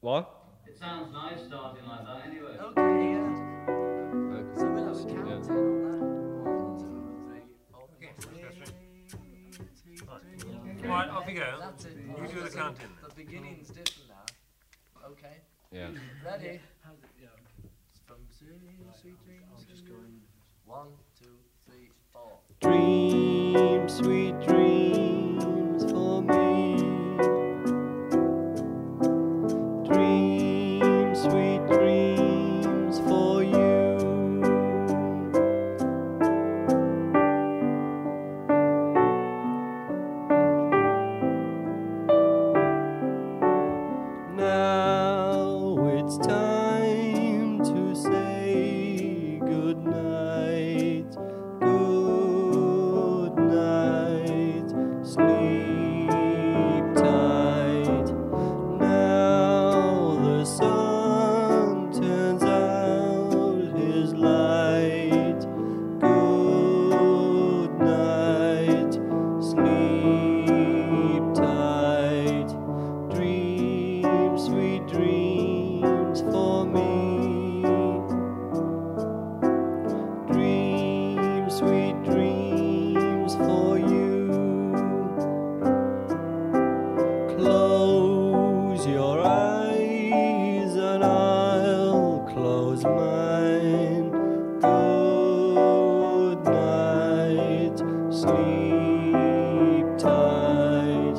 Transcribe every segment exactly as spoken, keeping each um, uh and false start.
What? It sounds nice starting like that anyway. Okay, yeah. Okay. So we'll have a Yeah. counting on that. One, two, three, four. Okay, let's go straight. Right. Right, off you go. That's it. You do the So counting. The beginning's different now. Okay. Yeah. Ready? How's it? Yeah. From sweet, sweet dreams. I'll just go in. One, two, three, four. Dreams, sweet dreams for me. Dreams, sweet dreams for you. Now it's time to say good night. Good night. Sleep tight. Now the sun turns out his light. Good night. Sleep tight. Dreams, sweet dreams for me. Dreams, sweet dreams for you. Close your eyes and I'll close mine. Good night, sleep tight.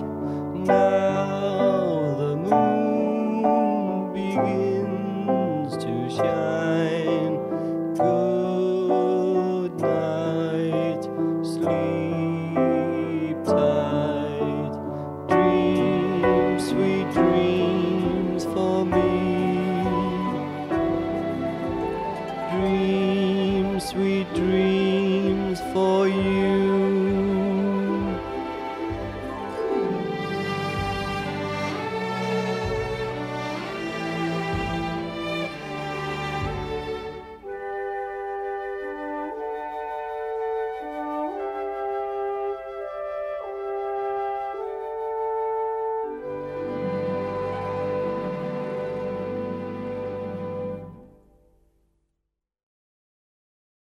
Now the moon begins to shine. Good night, sleep tight. Dreams, sweet dreams for me. Dreams, sweet dreams for you.